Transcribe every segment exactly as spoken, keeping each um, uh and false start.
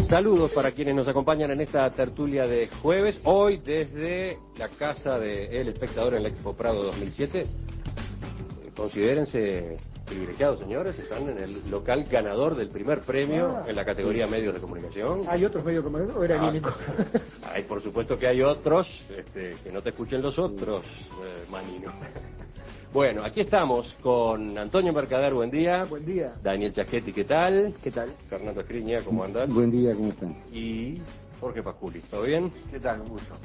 Saludos para quienes nos acompañan en esta tertulia de jueves, hoy desde la casa de El Espectador en la Expo Prado dos mil siete. Considérense privilegiados, señores, están en el local ganador del primer premio ah, en la categoría sí. Medios de Comunicación. ¿Hay otros medios de comunicación o era ah, el único? Hay, por supuesto que hay otros, este, que no te escuchen los otros, eh, Manino. Bueno, aquí estamos con Antonio Mercader, buen día. Buen día. Daniel Chaschetti, ¿qué tal? ¿Qué tal? Fernando Escriña, ¿cómo andas? Buen día, ¿cómo están? Y Jorge Pasculi, ¿todo bien? ¿Qué tal? Un gusto.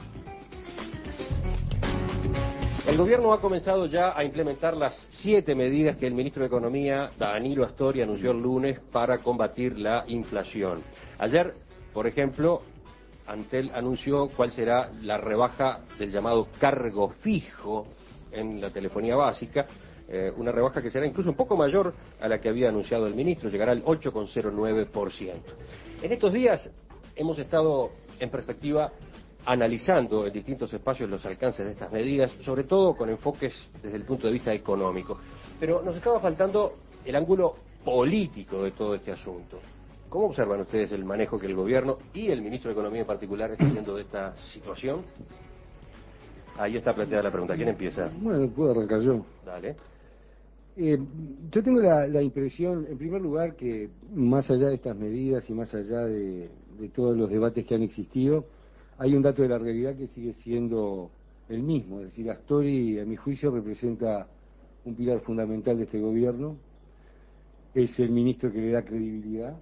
El gobierno ha comenzado ya a implementar las siete medidas que el ministro de Economía, Danilo Astori, anunció el lunes para combatir la inflación. Ayer, por ejemplo, Antel anunció cuál será la rebaja del llamado cargo fijo en la telefonía básica, eh, una rebaja que será incluso un poco mayor a la que había anunciado el ministro, llegará al ocho coma cero nueve por ciento. En estos días hemos estado en perspectiva analizando en distintos espacios los alcances de estas medidas, sobre todo con enfoques desde el punto de vista económico. Pero nos estaba faltando el ángulo político de todo este asunto. ¿Cómo observan ustedes el manejo que el gobierno y el ministro de Economía en particular está haciendo de esta situación? Ahí está planteada la pregunta. ¿Quién empieza? Bueno, puedo arrancar yo. Dale. Eh, yo tengo la, la impresión, en primer lugar, que más allá de estas medidas y más allá de, de todos los debates que han existido, hay un dato de la realidad que sigue siendo el mismo. Es decir, Astori, a mi juicio, representa un pilar fundamental de este gobierno. Es el ministro que le da credibilidad.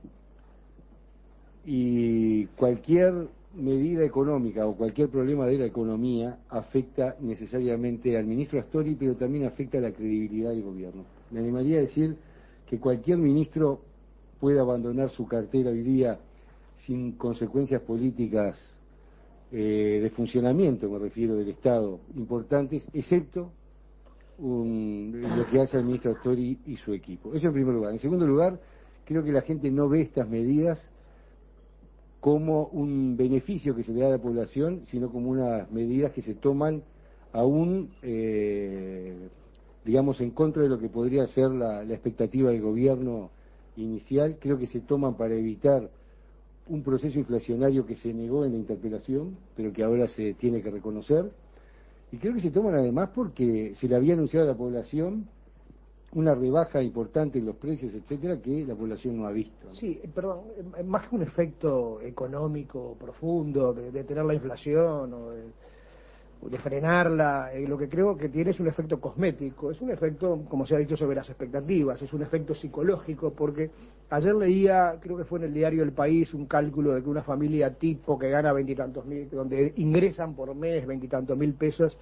Y cualquier medida económica o cualquier problema de la economía afecta necesariamente al ministro Astori, pero también afecta a la credibilidad del gobierno. Me animaría a decir que cualquier ministro puede abandonar su cartera hoy día sin consecuencias políticas eh, de funcionamiento, me refiero, del Estado, importantes, excepto un, lo que hace el ministro Astori y su equipo. Eso en primer lugar. En segundo lugar, creo que la gente no ve estas medidas como un beneficio que se le da a la población, sino como unas medidas que se toman aún, eh, digamos, en contra de lo que podría ser la, la expectativa del gobierno inicial. Creo que se toman para evitar un proceso inflacionario que se negó en la interpelación, pero que ahora se tiene que reconocer. Y creo que se toman además porque se le había anunciado a la población una rebaja importante en los precios, etcétera, que la población no ha visto, ¿no? Sí, perdón, más que un efecto económico profundo de, de tener la inflación o de, de frenarla, eh, lo que creo que tiene es un efecto cosmético, es un efecto, como se ha dicho, sobre las expectativas, es un efecto psicológico, porque ayer leía, creo que fue en el diario El País, un cálculo de que una familia tipo que gana veintitantos mil, donde ingresan por mes veintitantos mil pesos,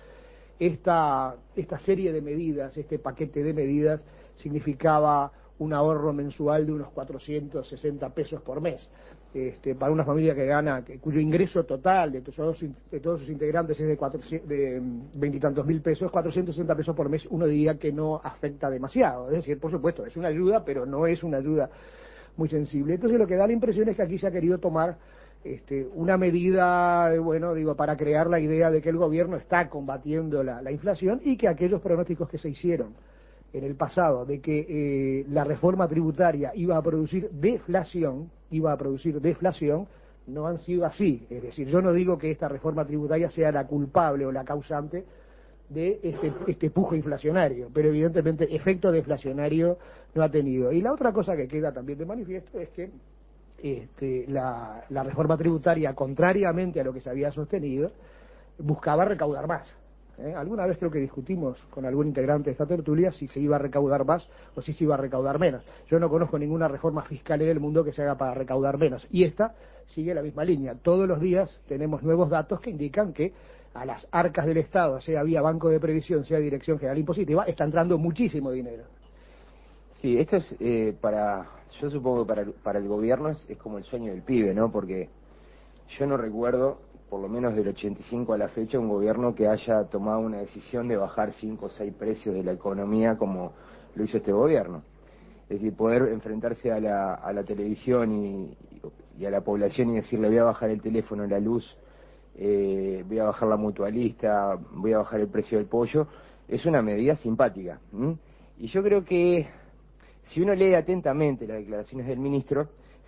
Esta, esta serie de medidas, este paquete de medidas, significaba un ahorro mensual de unos cuatrocientos sesenta pesos por mes. Este, para una familia que gana, que, cuyo ingreso total de todos, de todos sus integrantes es de, de veintitantos mil pesos, cuatrocientos sesenta pesos por mes, uno diría que no afecta demasiado. Es decir, por supuesto, es una ayuda, pero no es una ayuda muy sensible. Entonces lo que da la impresión es que aquí se ha querido tomar Este, una medida, bueno, digo, para crear la idea de que el gobierno está combatiendo la, la inflación y que aquellos pronósticos que se hicieron en el pasado de que eh, la reforma tributaria iba a producir deflación, iba a producir deflación, no han sido así. Es decir, yo no digo que esta reforma tributaria sea la culpable o la causante de este, este pujo inflacionario, pero evidentemente efecto deflacionario no ha tenido. Y la otra cosa que queda también de manifiesto es que Este, la, la reforma tributaria, contrariamente a lo que se había sostenido, buscaba recaudar más. ¿eh? Alguna vez creo que discutimos con algún integrante de esta tertulia si se iba a recaudar más o si se iba a recaudar menos. Yo no conozco ninguna reforma fiscal en el mundo que se haga para recaudar menos. Y esta sigue la misma línea. Todos los días tenemos nuevos datos que indican que a las arcas del Estado, sea vía Banco de Previsión, sea Dirección General Impositiva, está entrando muchísimo dinero. Sí, esto es eh, para, yo supongo que para, para el gobierno es, es como el sueño del pibe, ¿no? Porque yo no recuerdo, por lo menos del ochenta y cinco a la fecha, un gobierno que haya tomado una decisión de bajar cinco o seis precios de la economía como lo hizo este gobierno. Es decir, poder enfrentarse a la, a la televisión y, y a la población y decirle voy a bajar el teléfono, la luz, eh, voy a bajar la mutualista, voy a bajar el precio del pollo, es una medida simpática. ¿m? Y yo creo que si uno lee atentamente las declaraciones del ministro,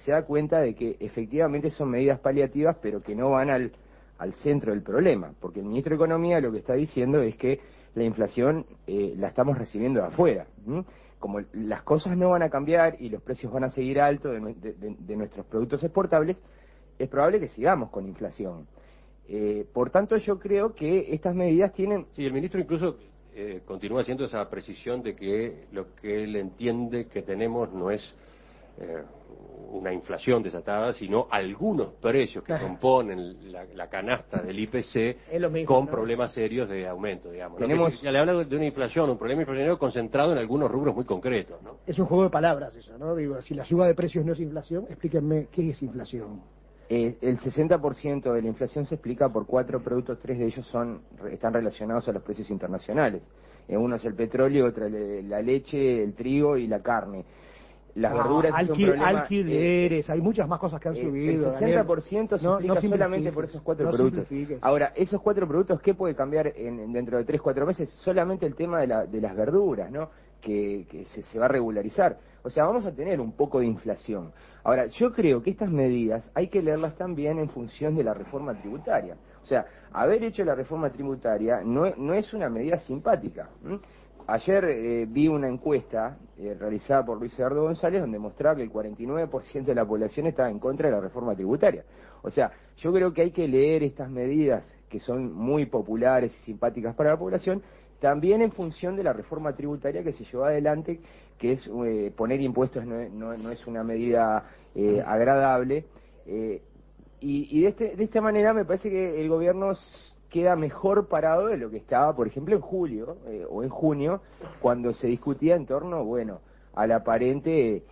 se da cuenta de que efectivamente son medidas paliativas, pero que no van al, al centro del problema, porque el ministro de Economía lo que está diciendo es que la inflación eh, la estamos recibiendo de afuera. ¿m? Como las cosas no van a cambiar y los precios van a seguir altos de, de, de, de nuestros productos exportables, es probable que sigamos con inflación. Eh, por tanto, yo creo que estas medidas tienen... Sí, el ministro incluso eh, continúa haciendo esa precisión de que lo que él entiende que tenemos no es eh, una inflación desatada, sino algunos precios que componen la, la canasta del I P C mismo, con ¿no? problemas serios de aumento, digamos. ¿no? Tenemos... Que, ya le habla de una inflación, un problema inflacionario concentrado en algunos rubros muy concretos, ¿no? Es un juego de palabras eso, ¿no? Digo, si la suba de precios no es inflación, explíquenme qué es inflación. Eh, el sesenta por ciento de la inflación se explica por cuatro productos, tres de ellos son están relacionados a los precios internacionales. Eh, uno es el petróleo, otro es la leche, el trigo y la carne. Las ah, verduras es un alquil, problema... alquileres, eh, hay muchas más cosas que han eh, subido. El sesenta por ciento se no, explica no solamente por esos cuatro no productos. simplifiques. Ahora, esos cuatro productos, ¿qué puede cambiar en, dentro de tres, cuatro meses? Solamente el tema de, la, de las verduras, ¿no? Que, que se, se va a regularizar. O sea, vamos a tener un poco de inflación. Ahora, yo creo que estas medidas hay que leerlas también en función de la reforma tributaria. O sea, haber hecho la reforma tributaria no, no es una medida simpática. ¿m? Ayer eh, vi una encuesta eh, realizada por Luis Eduardo González donde mostraba que el cuarenta y nueve por ciento de la población estaba en contra de la reforma tributaria. O sea, yo creo que hay que leer estas medidas que son muy populares y simpáticas para la población, también en función de la reforma tributaria que se llevó adelante, que es eh, poner impuestos no, no, no es una medida eh, agradable. Eh, y y de, este, de esta manera me parece que el gobierno queda mejor parado de lo que estaba, por ejemplo, en julio eh, o en junio, cuando se discutía en torno, bueno, a la aparente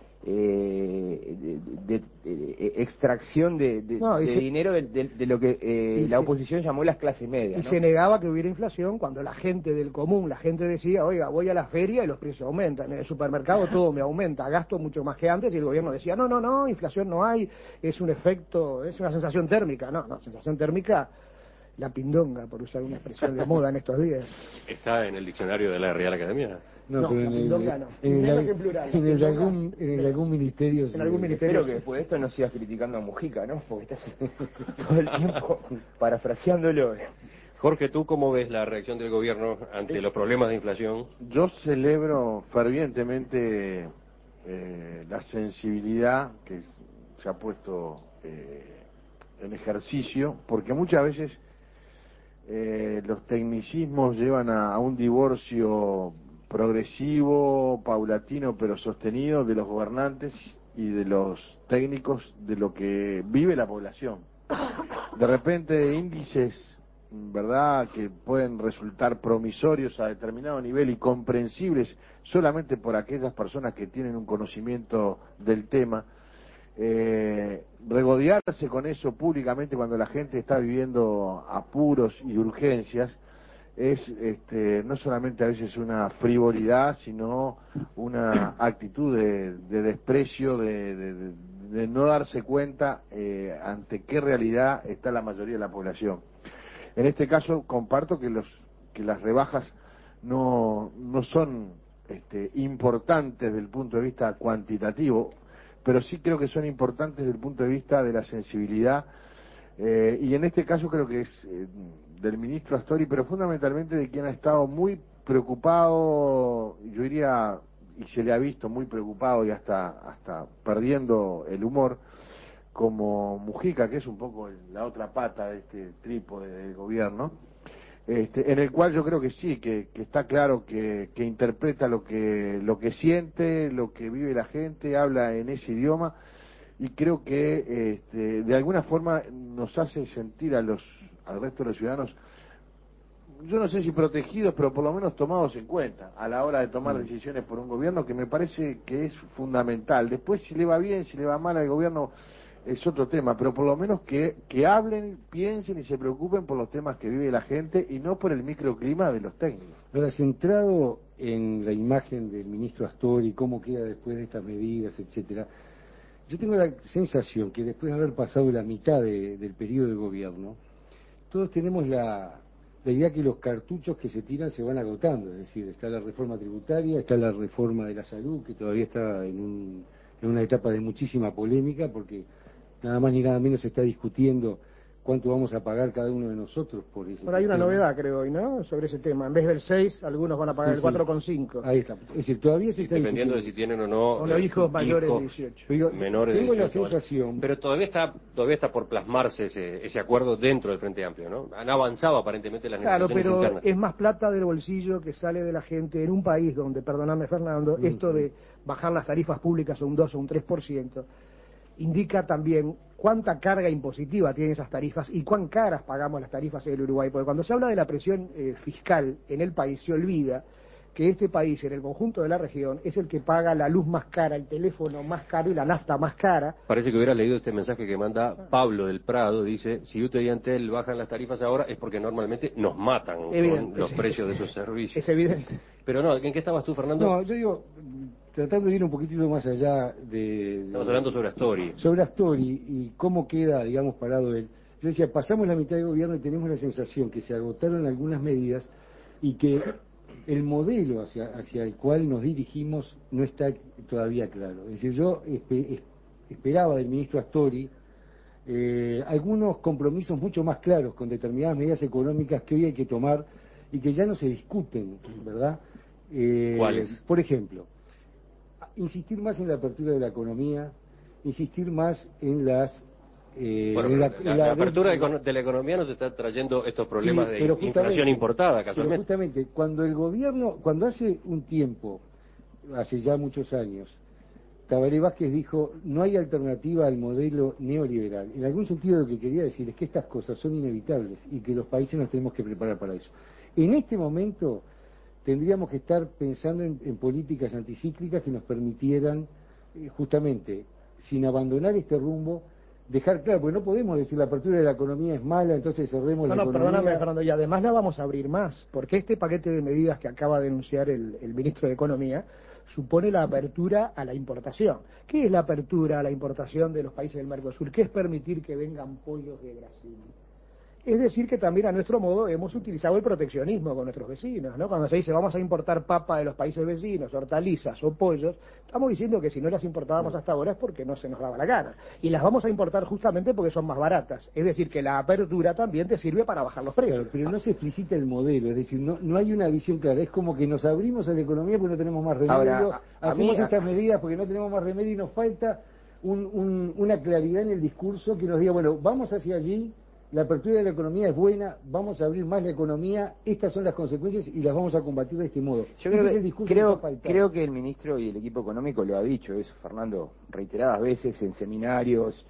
eh, de, de, de, de extracción de, de, no, de se, dinero de, de, de lo que eh, la se, oposición llamó las clases medias. Y ¿no? se negaba que hubiera inflación cuando la gente del común, la gente decía, oiga, voy a la feria y los precios aumentan, en el supermercado todo me aumenta, gasto mucho más que antes, y el gobierno decía, no, no, no, inflación no hay, es un efecto, es una sensación térmica. No, no, sensación térmica, la pindonga, por usar una expresión de moda en estos días. ¿Está en el diccionario de la Real Academia? No, No, pero la en pindonga el, no. en el, Menos en plural. en el Pindonga, algún, en el algún ministerio. En sí. algún ministerio. Espero que después de esto no sigas criticando a Mujica, ¿no? Porque estás todo el tiempo parafraseándolo. Jorge, ¿tú cómo ves la reacción del gobierno ante los problemas de inflación? Yo celebro fervientemente eh, la sensibilidad que se ha puesto eh, en ejercicio, porque muchas veces eh, los tecnicismos llevan a, a un divorcio progresivo, paulatino, pero sostenido de los gobernantes y de los técnicos de lo que vive la población. De repente índices, ¿verdad?, que pueden resultar promisorios a determinado nivel y comprensibles solamente por aquellas personas que tienen un conocimiento del tema, eh, regodearse con eso públicamente cuando la gente está viviendo apuros y urgencias es este, no solamente a veces una frivolidad, sino una actitud de, de desprecio, de, de, de, de no darse cuenta eh, ante qué realidad está la mayoría de la población. En este caso comparto que los que las rebajas no, no son este, importantes desde el punto de vista cuantitativo, pero sí creo que son importantes desde el punto de vista de la sensibilidad, eh, y en este caso creo que es eh, del ministro Astori, pero fundamentalmente de quien ha estado muy preocupado, yo diría, y se le ha visto muy preocupado y hasta, hasta perdiendo el humor, como Mujica, que es un poco la otra pata de este trípode del gobierno, este, en el cual yo creo que sí, que, que está claro que, que interpreta lo que, lo que siente, lo que vive la gente, habla en ese idioma, y creo que este, de alguna forma nos hace sentir a los, al resto de los ciudadanos, yo no sé si protegidos, pero por lo menos tomados en cuenta a la hora de tomar decisiones por un gobierno, que me parece que es fundamental. Después, si le va bien, si le va mal al gobierno, es otro tema, pero por lo menos que, que hablen, piensen y se preocupen por los temas que vive la gente y no por el microclima de los técnicos. Ahora, centrado en la imagen del ministro Astori, cómo queda después de estas medidas, etcétera, yo tengo la sensación que después de haber pasado la mitad de, del periodo de gobierno, todos tenemos la, la idea que los cartuchos que se tiran se van agotando, es decir, está la reforma tributaria, está la reforma de la salud, que todavía está en un en una etapa de muchísima polémica, porque nada más ni nada menos se está discutiendo cuánto vamos a pagar cada uno de nosotros por ese Ahora hay una sistema. novedad, creo, hoy, ¿no?, sobre ese tema. En vez del seis, algunos van a pagar Sí, el sí. cuatro coma cinco. Ahí está. Es decir, todavía se está Dependiendo de discutiendo. si tienen o no O los eh, hijos mayores de hijos dieciocho. Pero menores tengo de la dieciocho años. sensación- Pero todavía está todavía está por plasmarse ese, ese acuerdo dentro del Frente Amplio, ¿no? Han avanzado aparentemente las Claro, negociaciones pero internas. es más plata del bolsillo que sale de la gente en un país donde, perdóname Fernando, Mm, esto sí. de bajar las tarifas públicas a un dos o un tres por ciento indica también cuánta carga impositiva tienen esas tarifas y cuán caras pagamos las tarifas en el Uruguay. Porque cuando se habla de la presión eh, fiscal en el país, se olvida que este país, en el conjunto de la región, es el que paga la luz más cara, el teléfono más caro y la nafta más cara. Parece que hubiera leído este mensaje que manda Pablo del Prado, dice, si U T E y Antel bajan las tarifas ahora es porque normalmente nos matan Evidente, con los es- precios de esos servicios. Es evidente. Pero no, ¿en qué estabas tú, Fernando? No, yo digo, tratando de ir un poquitito más allá de... Estamos hablando sobre Astori. sobre Astori y cómo queda, digamos, parado él. Yo decía, pasamos la mitad del gobierno y tenemos la sensación que se agotaron algunas medidas y que el modelo hacia, hacia el cual nos dirigimos no está todavía claro. Es decir, yo espe- es- esperaba del ministro Astori eh, algunos compromisos mucho más claros con determinadas medidas económicas que hoy hay que tomar y que ya no se discuten, ¿verdad? Eh, ¿Cuáles? Por ejemplo, insistir más en la apertura de la economía, insistir más en las... eh, Bueno, en pero la, la, en la la- apertura de, de la economía nos está trayendo estos problemas Sí, de pero inflación justamente- importada, pero casualmente. justamente, cuando el gobierno, cuando hace un tiempo, hace ya muchos años, Tabaré Vázquez dijo, no hay alternativa al modelo neoliberal. En algún sentido lo que quería decir es que estas cosas son inevitables y que los países nos tenemos que preparar para eso. En este momento tendríamos que estar pensando en, en políticas anticíclicas que nos permitieran, eh, justamente, sin abandonar este rumbo, dejar claro, porque no podemos decir la apertura de la economía es mala, entonces cerremos No, la no, economía. perdóname, Fernando, y además la vamos a abrir más, porque este paquete de medidas que acaba de anunciar el, el ministro de Economía supone la apertura a la importación. ¿Qué es la apertura a la importación de los países del Mercosur? ¿Qué es permitir que vengan pollos de Brasil? Es decir, que también a nuestro modo hemos utilizado el proteccionismo con nuestros vecinos, ¿no? Cuando se dice vamos a importar papa de los países vecinos, hortalizas o pollos, estamos diciendo que si no las importábamos hasta ahora es porque no se nos daba la gana. Y las vamos a importar justamente porque son más baratas. Es decir, que la apertura también te sirve para bajar los precios. Claro, pero no se explicita el modelo, es decir, no, no hay una visión clara, es como que nos abrimos a la economía porque no tenemos más remedio, Ahora, a- a hacemos mí- estas medidas porque no tenemos más remedio y nos falta un- un- una claridad en el discurso que nos diga, bueno, vamos hacia allí, la apertura de la economía es buena, vamos a abrir más la economía, estas son las consecuencias y las vamos a combatir de este modo. Yo Ese creo es el que, discurso creo, que está faltando. creo que el ministro y el equipo económico lo ha dicho eso, Fernando, reiteradas veces en seminarios,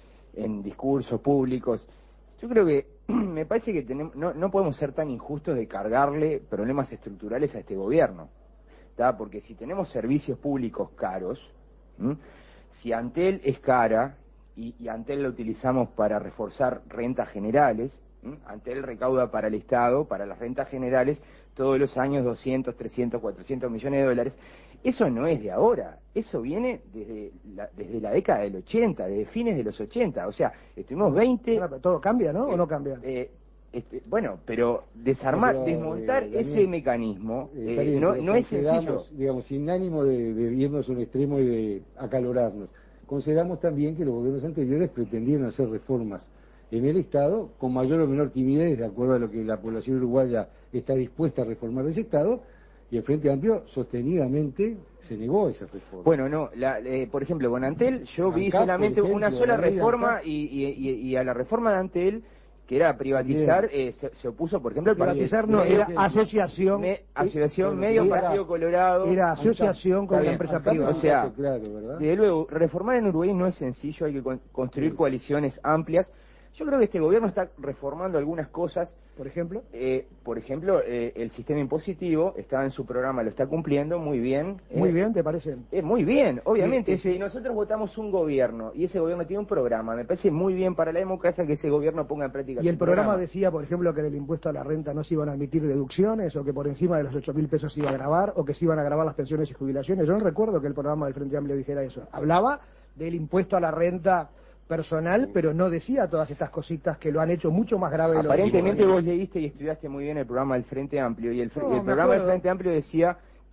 en discursos públicos. Yo creo que me parece que tenemos, no, no podemos ser tan injustos de cargarle problemas estructurales a este gobierno, ¿tá? Porque si tenemos servicios públicos caros, ¿m? Si Antel es cara y, y Antel la utilizamos para reforzar rentas generales, ¿m? Antel recauda para el Estado, para las rentas generales, todos los años doscientos, trescientos, cuatrocientos millones de dólares. Eso no es de ahora, eso viene desde la, desde la década del ochenta, desde fines de los ochenta, o sea, estuvimos veinte... Ahora, pero todo cambia, ¿no? ¿O no cambia? Eh, este, bueno, pero desarmar, No, pero, desmontar eh, Daniel, ese mecanismo Eh, eh, está bien, no, pero no es concedamos, sencillo. digamos, sin ánimo de, de irnos a un extremo y de acalorarnos. Consideramos también que los gobiernos anteriores pretendieron hacer reformas en el Estado con mayor o menor timidez, de acuerdo a lo que la población uruguaya está dispuesta a reformar de ese Estado, y el Frente Amplio sostenidamente se negó a esa reforma. Bueno, no, la, eh, por ejemplo, con Antel yo vi ANCAP, solamente por ejemplo, una sola la ley de reforma ANCAP. y, y, y, y a la reforma de Antel, que era privatizar, eh, se, se opuso, por ejemplo, el Privatizar partido... no, medio- era asociación. me- asociación, bueno, medio era- Partido Colorado... Era asociación con Está una bien, empresa ANCAP privada. o sea, claro, ¿verdad? Desde luego, reformar en Uruguay no es sencillo, hay que con- construir Sí. coaliciones amplias. Yo creo que este gobierno está reformando algunas cosas. Por ejemplo, Eh, por ejemplo, eh, el sistema impositivo está en su programa, lo está cumpliendo muy bien. muy Eh, bien, ¿te parece? eh, muy bien, obviamente. Ese- Si nosotros votamos un gobierno y ese gobierno tiene un programa, me parece muy bien para la democracia que ese gobierno ponga en práctica Y el su programa decía, por ejemplo, que del impuesto a la renta no se iban a admitir deducciones, o que por encima de los ocho mil pesos se iba a grabar, o que se iban a grabar las pensiones y jubilaciones. Yo no recuerdo que el programa del Frente Amplio dijera eso. Hablaba del impuesto a la renta personal, pero no decía todas estas cositas que lo han hecho mucho más grave de lo que Aparentemente dijo. vos leíste y estudiaste muy bien el programa del Frente Amplio y el, fr- No, y el me programa del acuerdo. Frente Amplio decía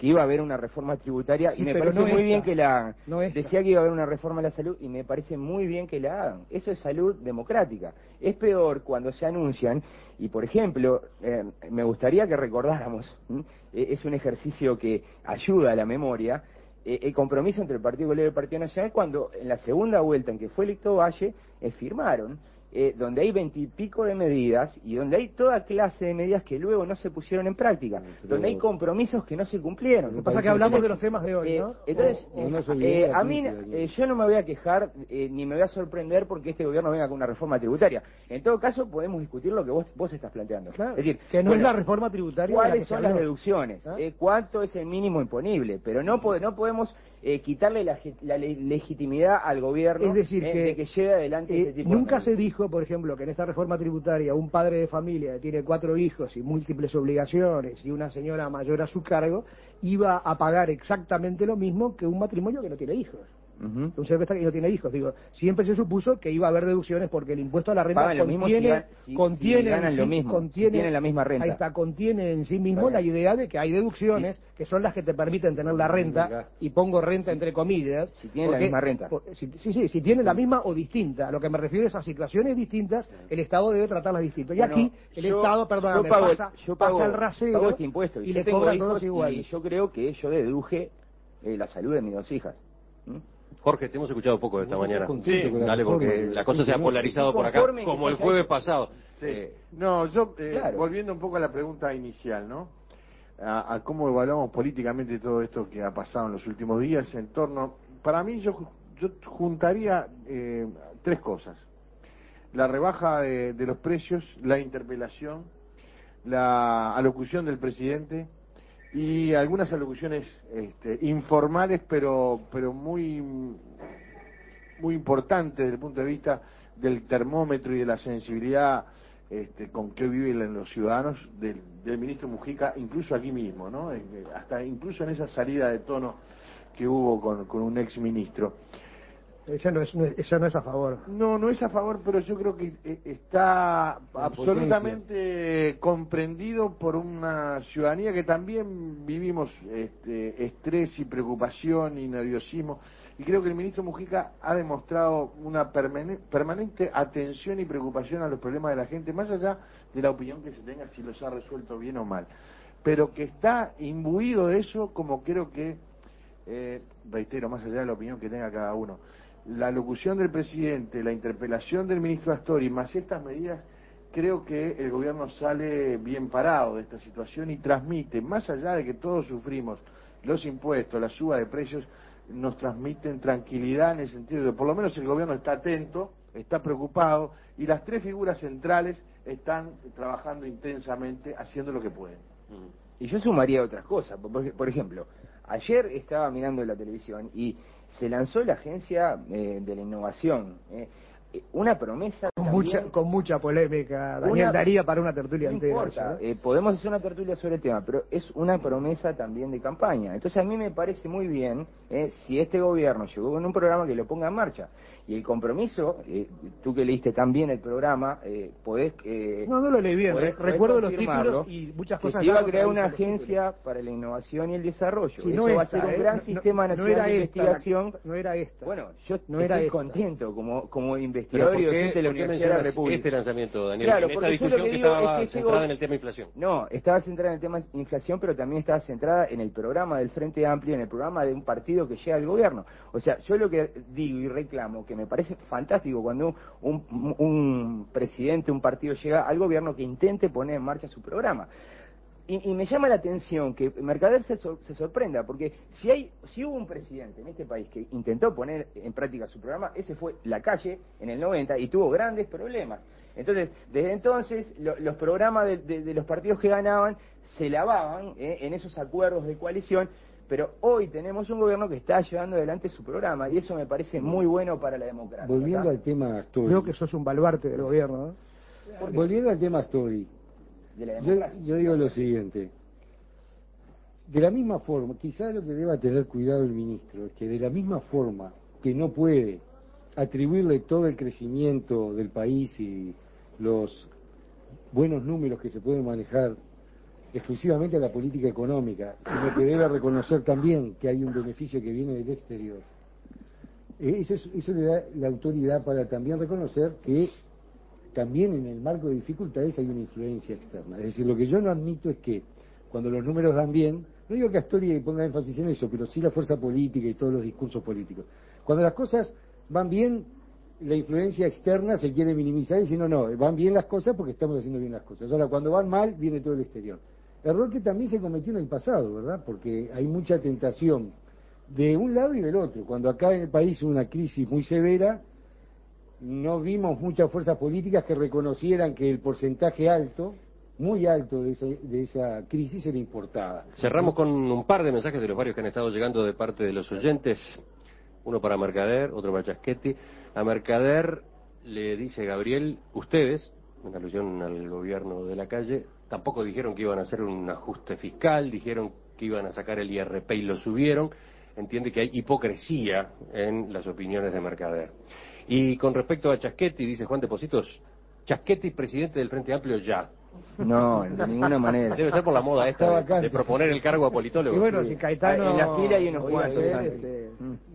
que iba a haber una reforma tributaria Sí, y me pero parece no muy esta, bien que la hagan. no esta. Decía que iba a haber una reforma a la salud y me parece muy bien que la hagan. Eso es salud democrática. Es peor cuando se anuncian y, por ejemplo, eh, me gustaría que recordáramos, ¿m? es un ejercicio que ayuda a la memoria, eh, el compromiso entre el Partido Colero y el Partido Nacional cuando en la segunda vuelta en que fue electo Valle, eh, firmaron Eh, donde hay veintipico de medidas y donde hay toda clase de medidas que luego no se pusieron en práctica, Pero, donde hay compromisos que no se cumplieron. Lo que pasa es que hablamos de los temas de hoy, Eh, ¿no? entonces, No, no nos eh, olvidemos eh, la a mí, crisis, eh, yo no me voy a quejar eh, ni me voy a sorprender porque este gobierno venga con una reforma tributaria. En todo caso, podemos discutir lo que vos, vos estás planteando. Claro, es decir, que no bueno, es la reforma tributaria de la que ¿cuáles se son las habló? deducciones? ¿Ah? Eh, ¿Cuánto es el mínimo imponible? Pero no, pode- no podemos eh, quitarle la, ge- la le- legitimidad al gobierno Es decir, eh, que, de que lleve adelante eh, este tipo de nunca medidas. se dijo, por ejemplo, que en esta reforma tributaria un padre de familia que tiene cuatro hijos y múltiples obligaciones y una señora mayor a su cargo iba a pagar exactamente lo mismo que un matrimonio que no tiene hijos. Ujú. Un señor que no tiene hijos, digo, siempre se supuso que iba a haber deducciones porque el impuesto a la renta Pagan lo mismo si contiene, gan- si- contiene si en ganan sí, lo mismo, contiene, si tienen la misma renta. ahí está, contiene en sí mismo Está la bien. idea de que hay deducciones que son las que te permiten tener la renta, y pongo renta entre comillas. Si tienen la misma renta. por- si- sí, sí, si tienen la misma o distinta. A lo que me refiero es a situaciones distintas, el Estado debe tratarlas distintas. Y Bueno, aquí el yo- Estado, perdóname, yo pago, pasa, yo pago, pasa el rasero pago este impuesto y, y yo le tengo cobra a hijos todos y igual. yo creo que yo deduje eh, la salud de mis dos hijas. ¿Mm? Jorge, te hemos escuchado poco esta Vos mañana. estás contento con la Dale, porque reforma, la cosa se ha ¿no? polarizado por acá, Conforme que como se el haya jueves hecho. pasado. Sí. Eh, No, yo, eh, claro. volviendo un poco a la pregunta inicial, ¿no? A, a cómo evaluamos políticamente todo esto que ha pasado en los últimos días en torno... Para mí yo, yo juntaría eh, tres cosas. La rebaja de, de los precios, la interpelación, la alocución del presidente y algunas alocuciones este, informales, pero, pero muy, muy importantes desde el punto de vista del termómetro y de la sensibilidad este, con que viven los ciudadanos del, del ministro Mujica, incluso aquí mismo, ¿no? Eh, hasta incluso en esa salida de tono que hubo con, con un ex ministro. Ella no, es, no es- ella no es a favor. No, no es a favor, pero yo creo que eh, está La absolutamente comprendido por una ciudadanía que también vivimos este, estrés y preocupación y nerviosismo. Y creo que el ministro Mujica ha demostrado una permane- permanente atención y preocupación a los problemas de la gente, más allá de la opinión que se tenga si los ha resuelto bien o mal. Pero que está imbuido de eso, como creo que, eh, reitero, más allá de la opinión que tenga cada uno, la locución del presidente, la interpelación del ministro Astori, más estas medidas, creo que el gobierno sale bien parado de esta situación y transmite, más allá de que todos sufrimos los impuestos, la suba de precios, nos transmiten tranquilidad en el sentido de por lo menos el gobierno está atento, está preocupado y las tres figuras centrales están trabajando intensamente, haciendo lo que pueden. Y yo sumaría otras cosas. Por, por ejemplo, ayer estaba mirando la televisión y se lanzó la Agencia eh, de la Innovación. eh. Eh, Una promesa Con también- mucha, con mucha polémica. Daniel Una- daría para una tertulia No entera. importa, eso, ¿eh? eh, podemos hacer una tertulia sobre el tema, pero es una promesa también de campaña. Entonces a mí me parece muy bien eh, si este gobierno llegó con un programa que lo ponga en marcha. Y el compromiso, eh, tú que leíste también el programa, eh, podés... eh, No, no lo leí bien. podés- re- podés Recuerdo los confirmarlo, títulos y muchas que cosas. se iba a no crear una traducen los títulos. agencia para la innovación y el desarrollo. Sí, Eso no va a esta, ser un ¿eh? gran No- sistema no nacional era de esta la- investigación. no era esta. Bueno, yo No era estoy esta. contento como, como Pero investigador ¿por y qué, docente de la por qué Universidad de la mencionas República. este lanzamiento, Daniel? Claro, en esta porque yo lo discusión que que digo estaba es que centrada llegó- en el tema inflación. No, estaba centrada en el tema inflación, pero también estaba centrada en el programa del Frente Amplio, en el programa de un partido que llega al gobierno. O sea, yo lo que digo y reclamo, que me parece fantástico cuando un, un, un presidente, un partido llega al gobierno que intente poner en marcha su programa. Y, y me llama la atención que Mercader se, sor- se sorprenda, porque si hay, si hubo un presidente en este país que intentó poner en práctica su programa, ese fue Lacalle en el noventa y tuvo grandes problemas. Entonces, desde entonces, lo- los programas de, de- de los partidos que ganaban se lavaban eh, en esos acuerdos de coalición, pero hoy tenemos un gobierno que está llevando adelante su programa y eso me parece muy bueno para la democracia. Volviendo ¿tá? al tema Astori. Creo que sos un baluarte del gobierno, ¿no? Volviendo al tema Astori. De la Yo, democracia. yo digo lo siguiente. De la misma forma, quizás lo que deba tener cuidado el ministro es que de la misma forma que no puede atribuirle todo el crecimiento del país y los buenos números que se pueden manejar exclusivamente a la política económica, sino que debe reconocer también que hay un beneficio que viene del exterior. Eh, eso, es, eso le da la autoridad para también reconocer que también en el marco de dificultades hay una influencia externa. Es decir, lo que yo no admito es que cuando los números dan bien, no digo que Astori ponga énfasis en eso, pero sí la fuerza política y todos los discursos políticos. Cuando las cosas van bien, la influencia externa se quiere minimizar y diciendo, no, no, van bien las cosas porque estamos haciendo bien las cosas. Ahora, cuando van mal, viene todo el exterior. Error que también se cometió en el pasado, ¿verdad? Porque hay mucha tentación de un lado y del otro. Cuando acá en el país hubo una crisis muy severa, no vimos muchas fuerzas políticas que reconocieran que el porcentaje alto, muy alto de esa, de esa crisis era importada. Cerramos con un par de mensajes de los varios que han estado llegando de parte de los oyentes. Uno para Mercader, otro para Chaschetti. A Mercader le dice Gabriel, ustedes, en alusión al gobierno de la calle, tampoco dijeron que iban a hacer un ajuste fiscal, dijeron que iban a sacar el I R P y lo subieron. Entiende que hay hipocresía en las opiniones de Mercader. Y con respecto a Chaschetti, dice Juan de Positos, Chaschetti, presidente del Frente Amplio, ya. No, de ninguna manera. Debe ser por la moda esta de, de proponer el cargo a politólogo. Y bueno, si Caetano... En la fila hay unos podía cuantos ser, antes. este, Mm.